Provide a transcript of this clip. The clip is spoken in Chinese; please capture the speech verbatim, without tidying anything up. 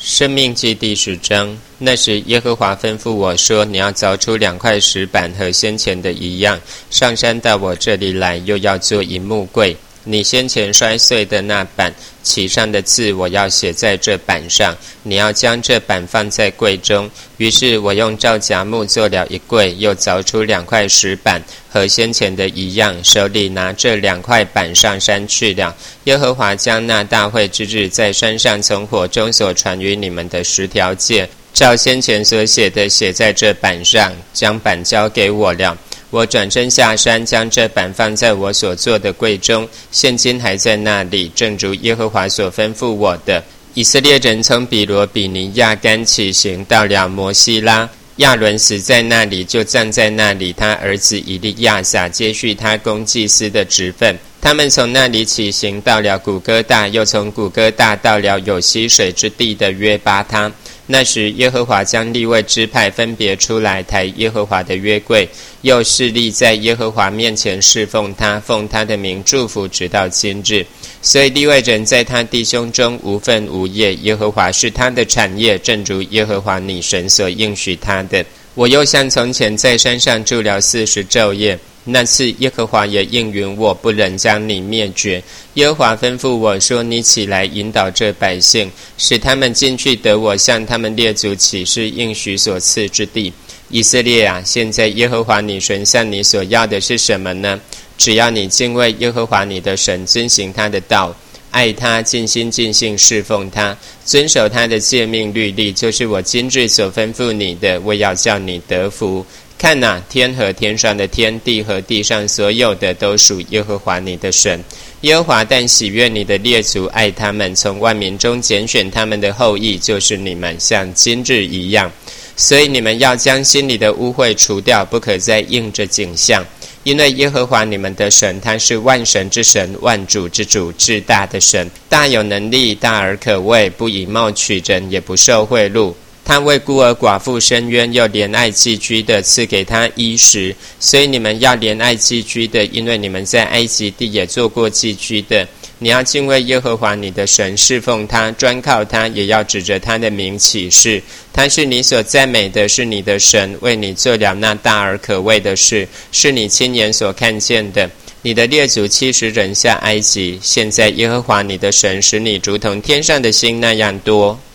申命记第十章。那时耶和华吩咐我说，你要凿出两块石板，和先前的一样，上山到我这里来，又要做一木柜。你先前摔碎的那板，其上的字我要写在这板上，你要将这板放在柜中。于是我用皂荚木做了一柜，又凿出两块石板，和先前的一样，手里拿这两块板上山去了。耶和华将那大会之日在山上从火中所传于你们的十条诫，照先前所写的写在这板上，将板交给我了。我转身下山，将这板放在我所做的柜中，现今还在那里，正如耶和华所吩咐我的。以色列人从比罗比尼亚干起行，到了摩西拉。亚伦死在那里，就葬在那里，他儿子以利亚撒接续他公祭司的职分。他们从那里起行，到了古哥大，又从古哥大到了有溪水之地的约巴他。那时耶和华将利未支派分别出来，抬耶和华的约柜，又侍立在耶和华面前侍奉他，奉他的名祝福，直到今日。所以利未人在他弟兄中无分无业，耶和华是他的产业，正如耶和华你神所应许他的。我又像从前在山上住了四十昼夜，那次耶和华也应允我，不忍将你灭绝。耶和华吩咐我说，你起来引导这百姓，使他们进去得我向他们列祖起誓应许所赐之地。以色列啊，现在耶和华你神向你所要的是什么呢？只要你敬畏耶和华你的神，遵行他的道，爱他，尽心尽性侍奉他，遵守他的诫命律例，就是我今日所吩咐你的，为要叫你得福。看哪，天和天上的天，地和地上所有的，都属耶和华你的神。耶和华但喜悦你的列祖，爱他们，从万民中拣选他们的后裔，就是你们，像今日一样。所以你们要将心里的污秽除掉，不可再应着景象。因为耶和华你们的神，他是万神之神，万主之主，至大的神，大有能力，大而可畏，不以貌取人，也不受贿赂。他为孤儿寡妇伸冤，又怜爱寄居的，赐给他衣食。所以你们要怜爱寄居的，因为你们在埃及地也做过寄居的。你要敬畏耶和华你的神，侍奉他，专靠他，也要指着他的名起誓。他是你所赞美的，是你的神，为你做了那大而可畏的事，是你亲眼所看见的。你的列祖七十人下埃及，现在耶和华你的神使你如同天上的星那样多。